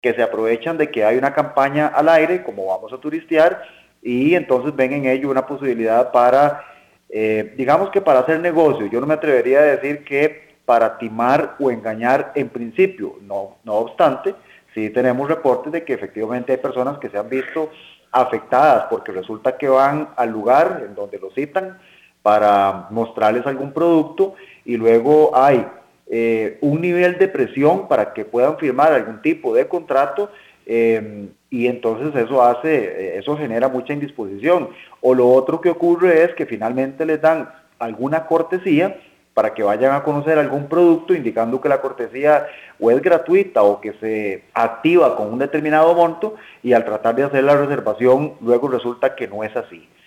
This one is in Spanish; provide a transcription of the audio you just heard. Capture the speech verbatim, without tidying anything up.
que se aprovechan de que hay una campaña al aire, como vamos a turistear, y entonces ven en ello una posibilidad para, eh, digamos que para hacer negocio. Yo no me atrevería a decir que para timar o engañar en principio, no, no obstante, sí tenemos reportes de que efectivamente hay personas que se han visto afectadas porque resulta que van al lugar en donde los citan para mostrarles algún producto y luego hay eh, un nivel de presión para que puedan firmar algún tipo de contrato eh, y entonces eso hace, eso genera mucha indisposición. O lo otro que ocurre es que finalmente les dan alguna cortesía para que vayan a conocer algún producto indicando que la cortesía o es gratuita o que se activa con un determinado monto y al tratar de hacer la reservación luego resulta que no es así.